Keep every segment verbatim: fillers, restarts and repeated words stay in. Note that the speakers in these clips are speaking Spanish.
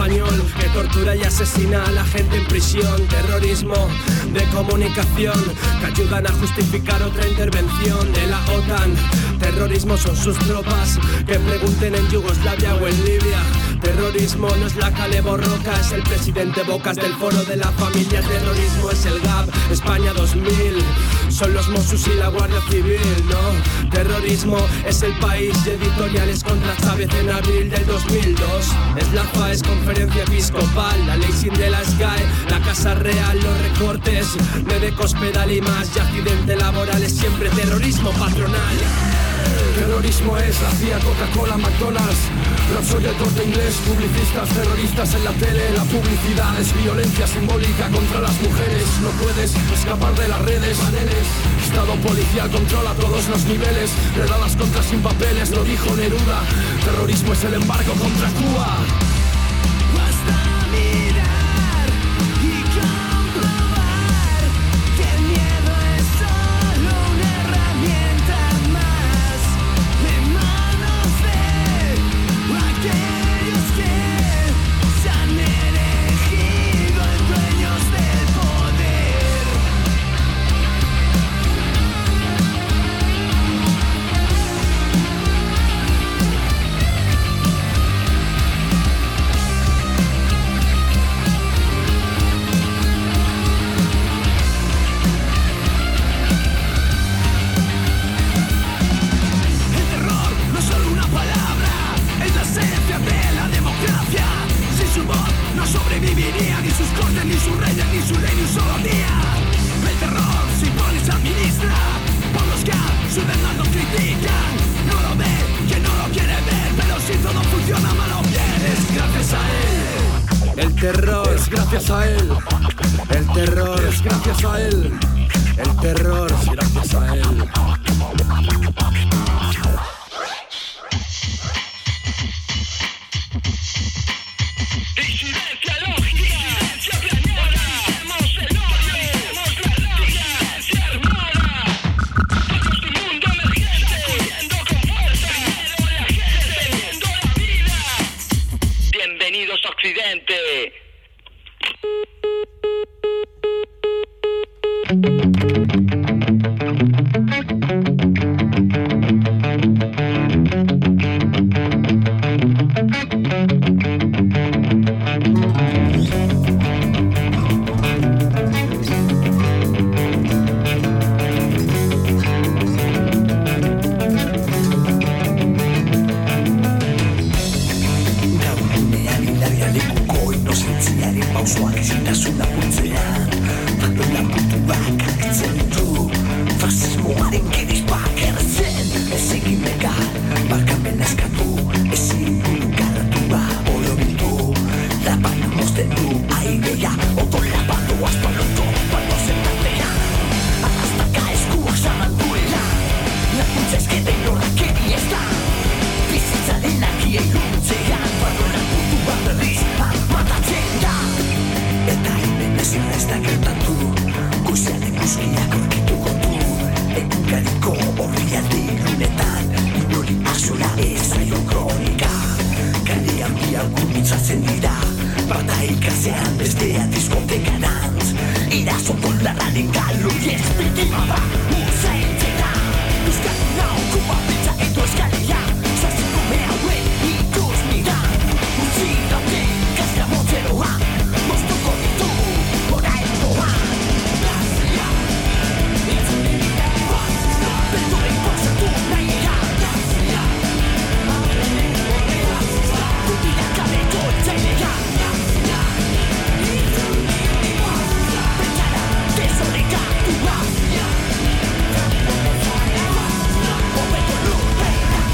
español que tortura y asesina a la gente en prisión. Terrorismo de comunicación que ayudan a justificar otra intervención de la OTAN. Terrorismo son sus tropas que pregunten en Yugoslavia o en Libia. Terrorismo no es la Kale Borroka, es el presidente Bocas del Foro de la Familia. Terrorismo es el G A B, España dos mil, son los Mossos y la Guardia Civil, ¿no? Terrorismo es el País y editoriales contra Chávez en abril del dos mil dos. Es la F A E, es Conferencia Episcopal, la ley sin de la S G A E, la Casa Real, los recortes de Decospedal y más, y accidente laboral es siempre terrorismo patronal. Terrorismo es la C I A, Coca-Cola, McDonald's, Repsol y el Corte Inglés, publicistas, terroristas en la tele. La publicidad es violencia simbólica contra las mujeres. No puedes escapar de las redes, paneles. Estado policial controla todos los niveles. Redadas contra sin papeles, lo dijo Neruda. Terrorismo es el embargo contra Cuba. Basta mirar y comprobar que el miedo es solo una herramienta más en manos de aquellos que se han elegido en dueños del poder. El terror no es solo una palabra, es la esencia de la democracia. Sin su voz no sobreviviría ni sus cortes, ni sus reyes, ni su ley, ni un solo día. El terror se impone y se administra por los que a su verdad nos critican. No lo ve, que no lo quiere ver, pero si todo funciona mal o bien, es gracias a él. El terror Es gracias a él. El terror Es gracias a él. El terror Es gracias a él. Disidencia lógica, disidencia planeada, hacemos el odio, hacemos la rabia, disidencia armada. Somos un mundo emergente, sacudiendo con fuerza, primero la gente, defendiendo la vida. Bienvenidos a Occidente. Gaurunean hilabia lekuko inozentziaren pausoak izintasuna pultzean. Papela putuak agertzen ditu, fasismoaren gerizpak erretzen. Ez egin bekar, barkamena eskatu, ezin buru garratua orobildu. Lapana mozten du airea, odola batu azpaloto, batu zentatean. Arrastaka eskuak zabalduela, lakuntza ezketen horrakeri ez da. Bizitzaren argia iluntzean, barronan putu bat berriz matatzen da. Eta hemen ezin ez da gertatu, goizean eguzkiak aurkituko du. Egunkariko orrialde ilunetan, inori axola ez zaio kronika. Kalean bi argumitzatzen dira, bata ikasean bestea diskotekarantz. Irazo dolarraren galoi ez biktima ba, uzaintzera. Euskalduna okupa pizza edo eskalea, zaziko mehauen ikus mira. Utzi daute gazka motzeroa, moztuko ditugu oraingoa. Nazia, itzulira, beldurrik posatu nahiera. Nazia, gutira kabeko etzailea. Nazia, pentsara desorekatua. Hobeto lurpera.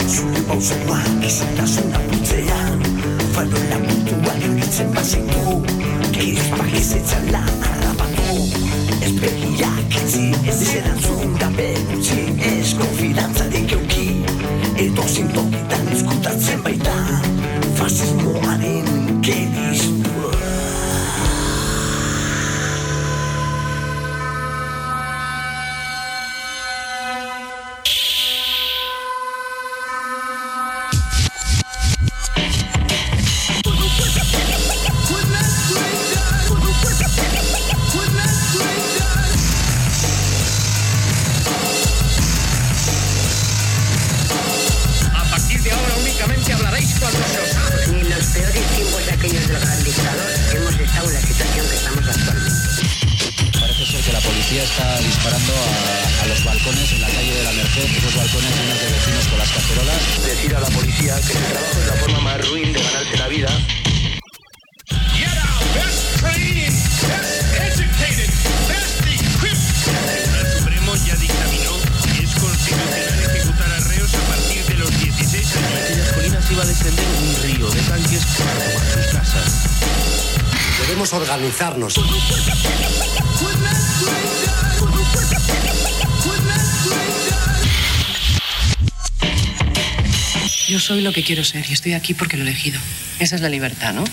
zure pausoak izintasuna putzean, farola mutuak iritzen bazaitu, geizpak ezetzala harrapatu, ez begiak itzi ez erantzun gabe gutxi, ez konfidantzarik euki, edo zintokitan ezkutatzen baita, fasismoaren geriztua. Está disparando a, a los balcones en la calle de la Merced, esos balcones llenos de vecinos con las cacerolas. Decir a la policía que su trabajo es la forma más ruin de ganarse la vida. Get out, best trained, best educated, best equipped. El Tribunal Supremo ya dictaminó que es constitucional ejecutar a reos a partir de los dieciséis años. En aquellas colinas iba a descender un río de tanques para tomar sus casas. Debemos organizarnos. Yo soy lo que quiero ser y estoy aquí porque lo he elegido. Esa es la libertad, ¿no?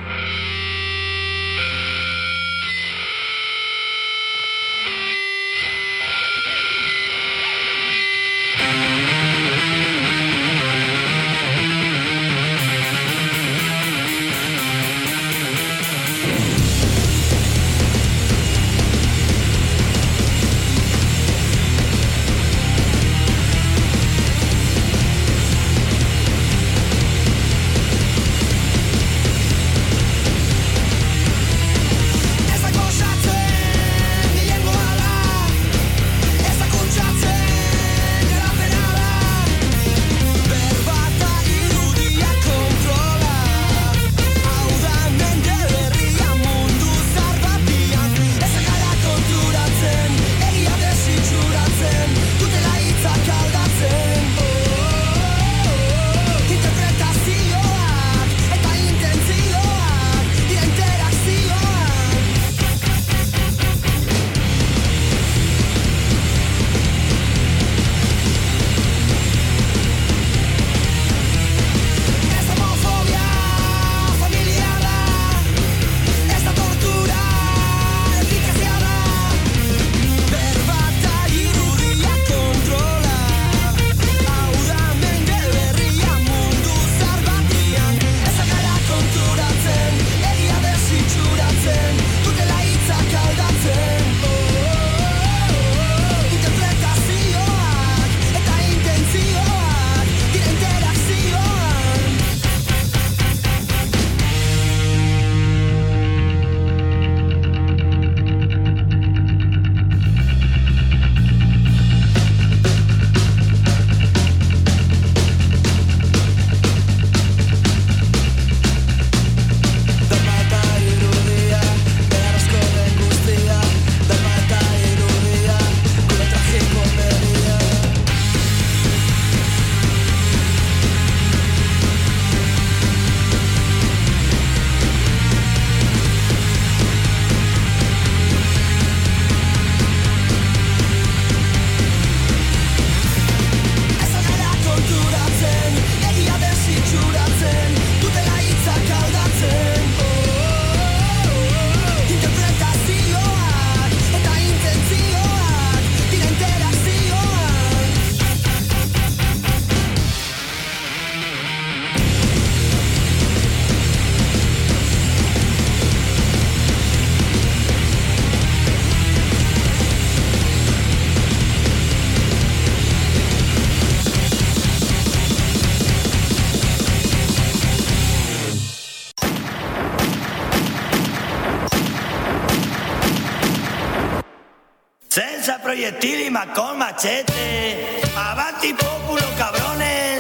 Senza proiettili ma con macete. Avanti populo, cabrones.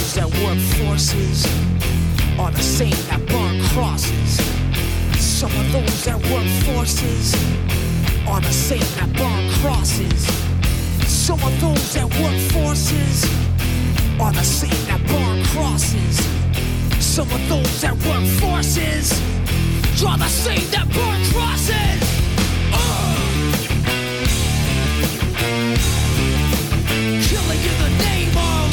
those that work forces are the same that burn crosses. Some of those that work forces are the same that burn crosses. Some of those that work forces are the same that burn crosses. Some of those that work forces are the same that burn crosses. Uh. Killing in the name of,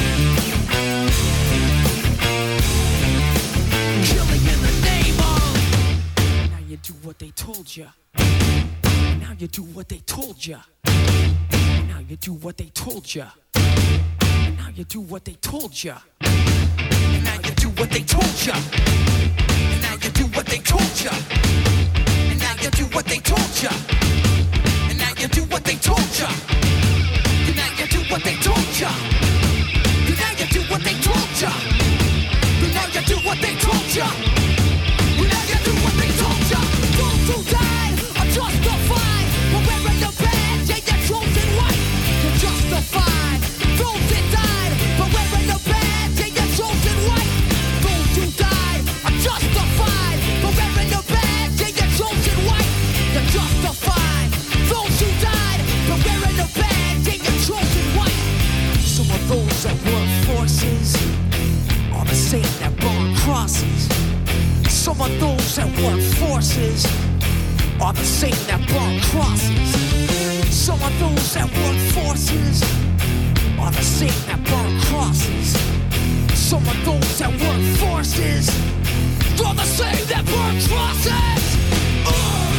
killing in the name of. Now you do what they told you. Now you do what they told you. Now you do what they told you. Now you do what they told you. Now you do what they told you. Now you do what they told you. And now you do what they told you. And now you do what they told you. And now you do what they told you. And now you do what they told you. And now you do what they told you. And now you do what they told you. Those who died are justified for wearing the badge and your chosen white. You're justified. Those that died for wearing the badge and your chosen white. Those who died are justified for wearing the badge and your chosen white. You're justified. Those who died for wearing the badge and your chosen white. Some of those that work forces are the same that burn crosses. Some of those that work forces are the same that burn crosses. Some of those that work forces are the same that burn crosses. Some of those that work forces are the same that burn crosses. Uh.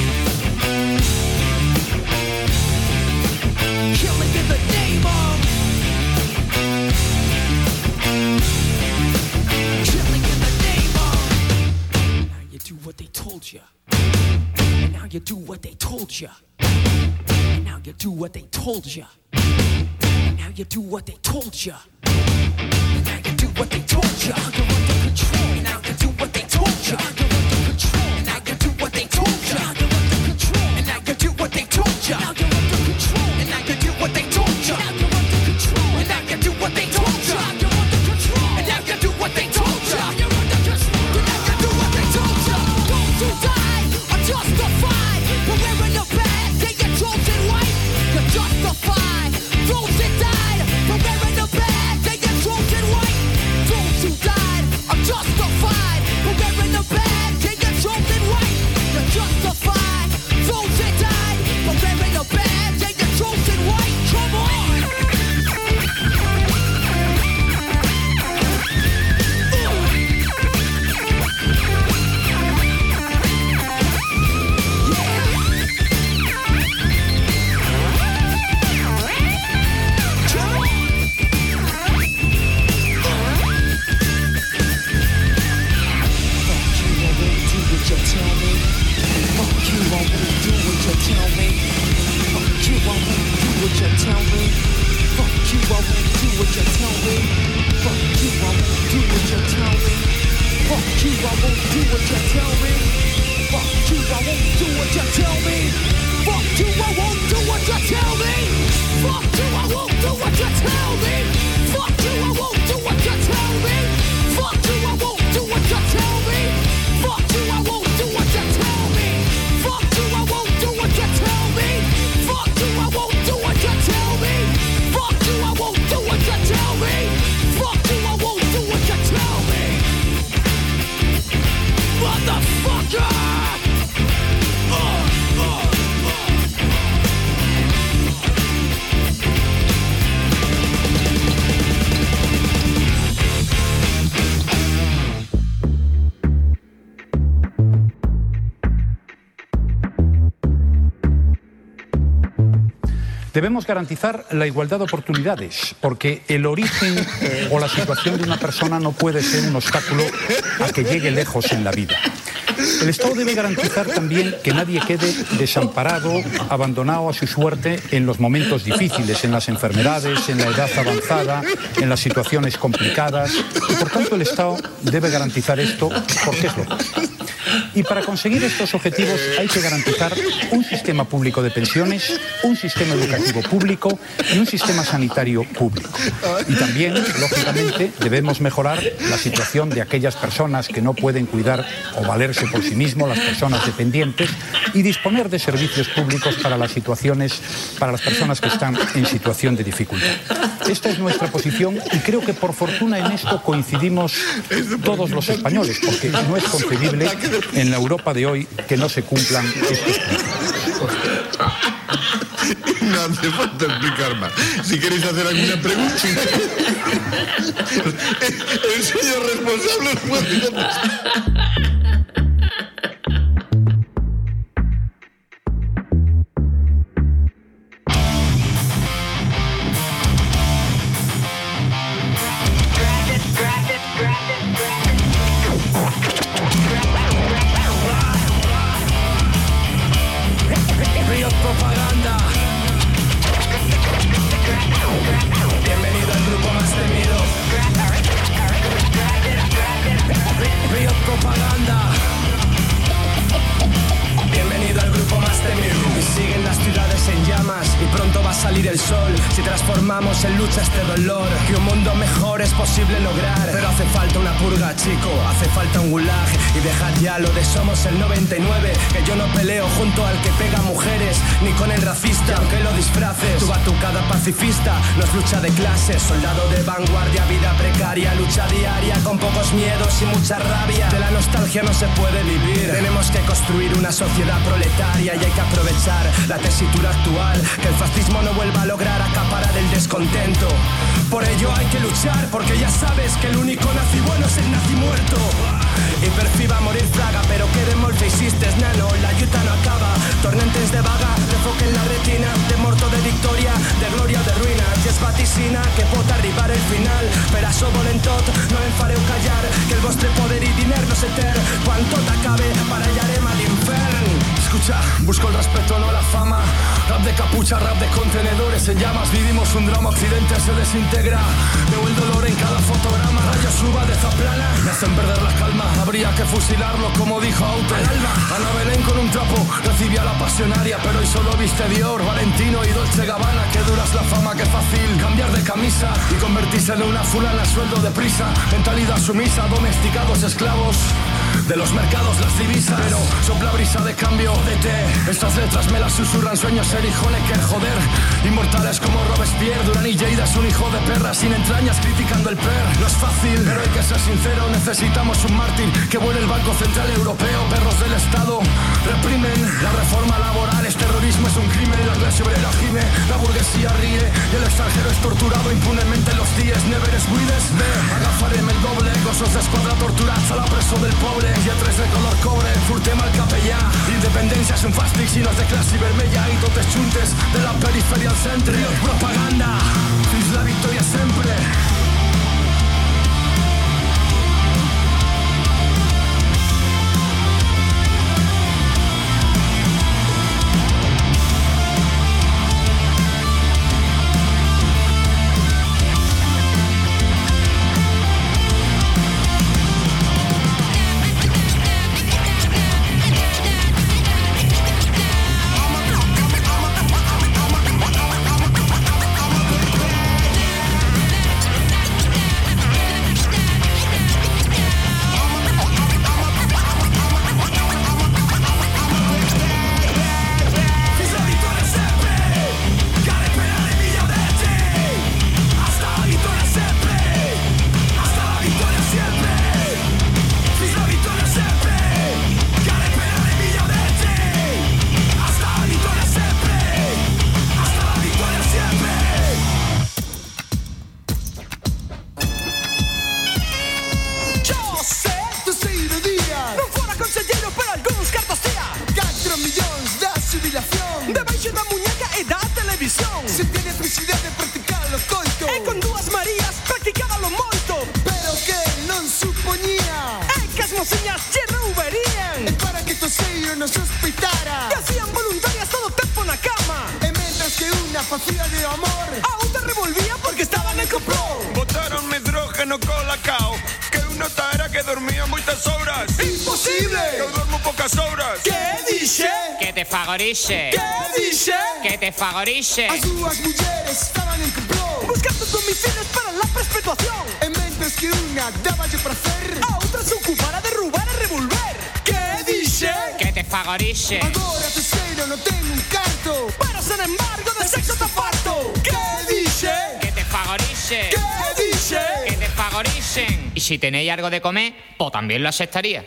Killing in the name of, killing in the name of. Now you do what they told you. And now you do what they told you. And now you do what they told you. And now you do what they told you. And now you do what they told you. You're under control. And now you do what they told you. You're under control. And now you do what they told you. You're under control. And now you do what they told you. Now you're under control. And now you do what they told you. Now you're under control. And now you do what they told you. You're under control. And now you do what they told you. You're under control. And now you do what they told you. Those who died are justified for wearing the badge and your chosen white. You're justified. Those that died for wearing the badge and your chosen white. Those who died are justified for wearing the badge and your chosen white. You're justified. Those that died for wearing the badge and your chosen white. Come on. Debemos garantizar la igualdad de oportunidades, porque el origen o la situación de una persona no puede ser un obstáculo a que llegue lejos en la vida. El Estado debe garantizar también que nadie quede desamparado, abandonado a su suerte en los momentos difíciles, en las enfermedades, en la edad avanzada, en las situaciones complicadas. Y por tanto el Estado debe garantizar esto porque es lógico. Y para conseguir estos objetivos hay que garantizar un sistema público de pensiones, un sistema educativo público y un sistema sanitario público. Y también, lógicamente, debemos mejorar la situación de aquellas personas que no pueden cuidar o valerse por sí mismos, las personas dependientes, y disponer de servicios públicos para las situaciones, para las personas que están en situación de dificultad. Esta es nuestra posición y creo que por fortuna en esto coincidimos todos los españoles, porque no es concebible en la Europa de hoy que no se cumplan estos principios. No hace falta explicar más. Si queréis hacer alguna pregunta, el señor responsable os puede contestar. Propaganda. Bienvenido al grupo más temido. Río Propaganda. Bienvenido al grupo más temido. Y siguen las ciudades en llamas y pronto va a salir el sol. Si transformamos en lucha este dolor, que un mundo mejor es posible lograr. Pero hace falta una purga, chico, hace falta un gulag. Y dejad ya lo de somos el noventa y nueve, que yo no peleo junto al que pega mujeres, ni con el racista, aunque lo disfraces. Tu batucada pacifista no es lucha de clases, soldado de vanguardia, vida precaria, lucha diaria con pocos miedos y mucha rabia. De la nostalgia no se puede vivir, tenemos que construir una sociedad proletaria y hay que aprovechar la tesitura actual, que el fascismo no vuelva a lograr acaparar el descontento. Por ello hay que luchar, porque ya sabes que el único nazi bueno es el nazi muerto. Y perciba morir fraga, pero que de molt feixistes, nano, la lluita no acaba. Tornentes de vaga, de foc en la retina, de morto de victòria, de glòria o de ruïna. I es vaticina que pot arribar el final. Per això volem tot, no em fareu callar, que el vostre poder i diner no s'etern. Quan tot acabe, parellarem a l'infern. Escucha, busco el respeto, no la fama. Rap de capucha, rap de contenedores en llamas. Vivimos un drama, occidente se desintegra. Veo el dolor en cada fotograma. Rayos suba de zaplana, me hacen perder la calma. Habría que fusilarlo, como dijo Aute. Ana Belén con un trapo recibía la pasionaria, pero hoy solo viste Dior, Valentino y Dolce Gabbana. Que duras la fama, que fácil cambiar de camisa y convertirse en una fulana a sueldo de prisa. Mentalidad sumisa, domesticados esclavos de los mercados, las divisas. Pero sopla brisa de cambio, vete. Estas letras me las susurran sueños, ser hijo Necker, joder. Inmortales como Robespierre, Durán y Lleida es un hijo de perra sin entrañas criticando el per. No es fácil, pero hay que ser sincero, necesitamos un mártir que vuele el Banco Central Europeo. Perros del Estado reprimen la reforma laboral, es terrorismo, es un crimen. La clase obrera gime, la burguesía ríe y el extranjero es torturado impunemente en los días. Never es buides, ve, agafarem el doble. Gossos d'esquadra torturats a la presó del poble. Lletres de color cobre, furtem al capellà. Independència és un fàstic si no és de classe vermella i totes juntes de la perifèria al centre. Propaganda, fins la victòria sempre. Botaronme hidrógeno colacao, que eu notara que dormía moitas horas. horas. Imposible. Yo duermo pocas horas. ¿Qué dice? Que te favorice. ¿Qué dice? Que te favorice. As dúas mulleres estaban en complot, buscando domicilios para la perpetuación. En mentes que unha dáballe prazer, a outra se ocupara de roubar e revolver. ¿Qué dice? Que te favorice. Agora Teixeiro non ten un carto, pero sen embargo de sexo está farto. ¿Qué dice? Que te favorice. ¿Qué dice? Que te favoricen. Y si tenéis algo de comer, pues también lo aceptaría.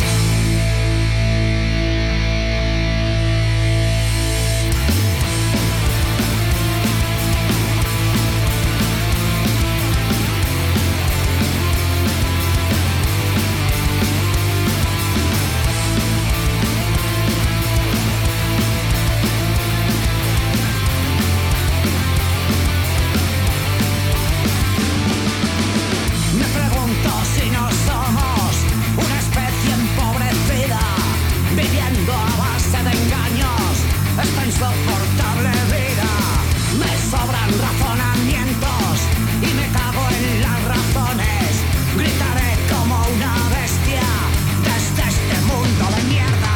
Me pregunto si no somos una especie empobrecida, viviendo a base de engaños, esta insoportable vida. Me sobran razonamientos y me cago en las razones. Gritaré como una bestia desde este mundo de mierda.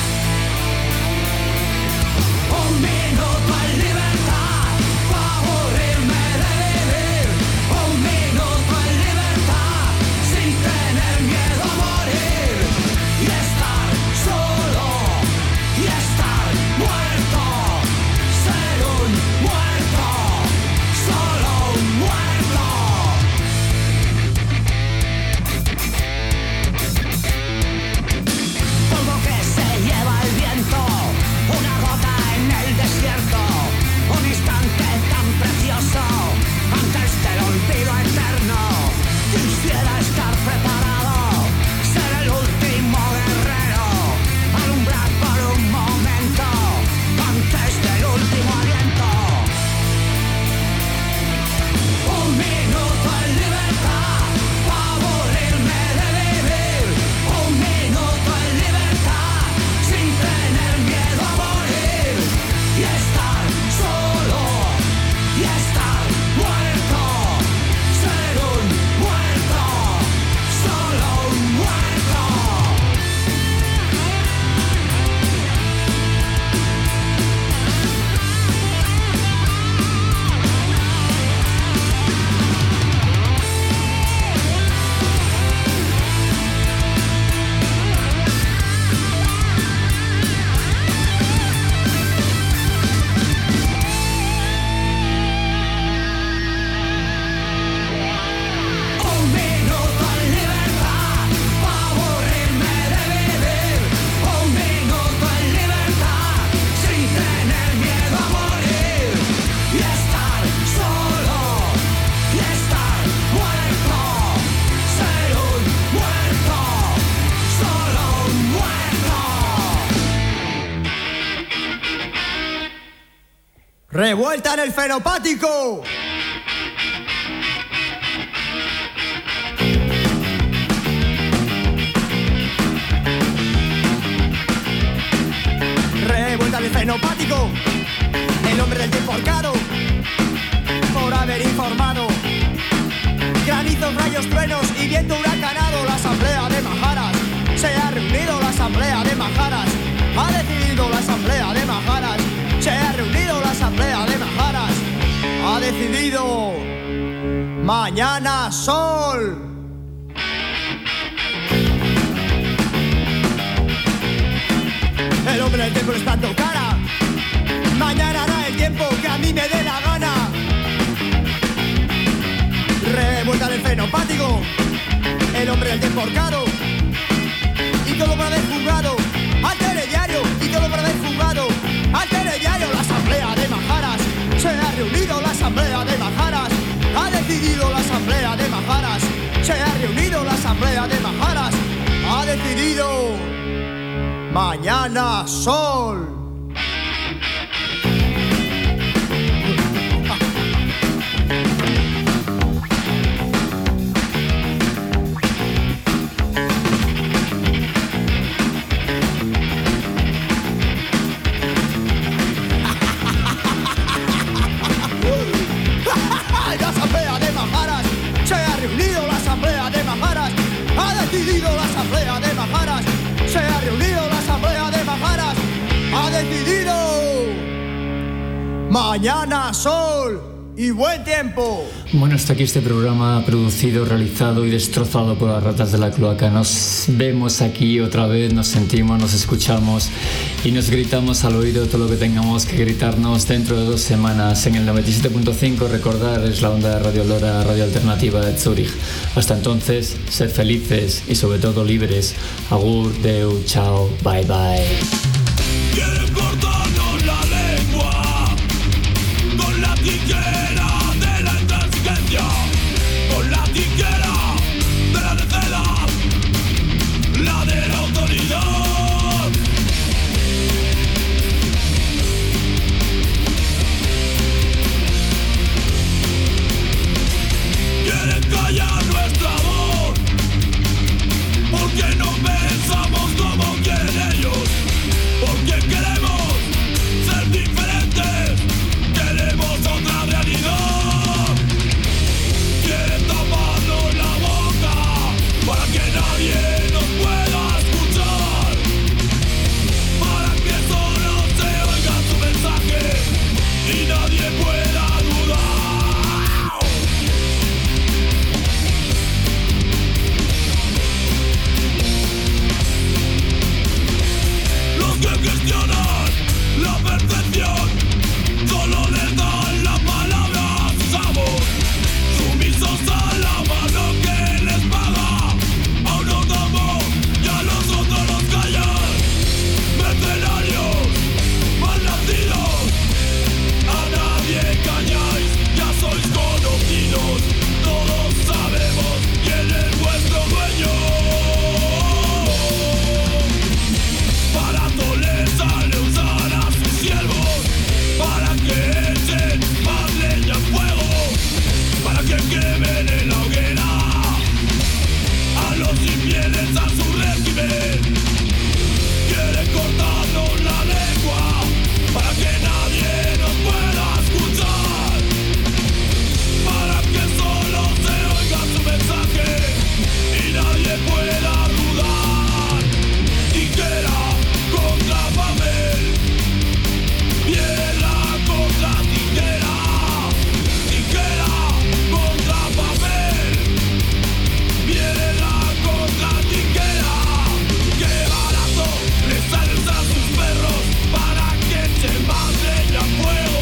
Un minuto en libertad para aburrirme de vivir. Un minuto en libertad sin tener miedo a morir. Y estar solo y estar muerto. Ser un muerto, solo un muerto. Polvo que se lleva el viento, una gota en el desierto, un instante tan precioso antes del olvido eterno. Quisiera estar preparado, ser el último guerrero, alumbrar por un momento antes del último aliento. Un minuto en libertad para aburrirme de vivir. Un minuto en libertad sin tener miedo a morir. Y estar solo y estar muerto. Ser un muerto, solo un muerto. Un minuto en libertad para aburrirme de vivir. Un minuto en libertad sin tener miedo a morir. Y estar solo y estar muerto. Ser un muerto, solo un muerto. ¡Revuelta en el fenopático! Revuelta en el fenopático. El hombre del tiempo ahorcado por haber informado. Granizos, rayos, truenos y viento huracanado. La asamblea de Majaras se ha reunido. La asamblea de Majaras ha decidido. La asamblea de Majaras se ha reunido. La asamblea de Majaras ha decidido. Mañana sol. El hombre del tiempo está en tu cara. Mañana hará el tiempo que a mí me dé la gana. Revuelta en el fenopático. El hombre del tiempo ahorcado. Y todo para haber jugado al telediario. Y todo para haber jugado al telediario. La asamblea de Majaras se ha reunido. La asamblea de Majaras ha decidido. La asamblea de Majaras se ha reunido. La asamblea de Majaras ha decidido. Mañana sol. La asamblea de Majaras ha decidido. La asamblea de Majaras ha decidido mañana, sol y buen tiempo. Bueno, hasta aquí este programa producido, realizado y destrozado por las ratas de la cloaca. Nos vemos aquí otra vez, nos sentimos, nos escuchamos y nos gritamos al oído todo lo que tengamos que gritarnos dentro de dos semanas en el noventa y siete punto cinco. Recordar, es la onda de Radio Lora, radio alternativa de Zúrich. Hasta entonces, sed felices y sobre todo libres. Agur, deu, chao, bye bye. Quieren cortarnos la lengua con la tijera de la intransigencia, con la tijera de la necedad, la de la autoridad. Quieren callar nuestra voz porque no pensamos como quieren ellos, porque queremos ser diferentes, queremos otra realidad. Quieren taparnos la boca para que nadie nos pueda escuchar, para que solo se oiga su mensaje y nadie pueda dudar. Los que cuestionan la perfección solo les dan la palabra a sus amos, sumisos a la mano que les paga. A unos damos y a los otros los callan. Mercenarios, malnacidos, a nadie calláis, ya sois conocidos. Todos sabemos quién es vuestro dueño. Barato les sale usar a sus siervos para que echen más leña al fuego, para que quemen en la hoguera a los infieles a su régimen. Quieren cortarnos la lengua para que nadie nos pueda escuchar, para que solo se oiga su mensaje y nadie pueda dudar. Tijera contra papel, piedra contra tijera, tijera contra papel, piedra contra tijera. Qué barato les sale usar sus perros para que echen más leña al fuego,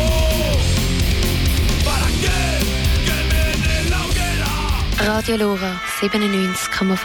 para que quemen en la hoguera. Radio Lora siebenundneunzig Komma fünf.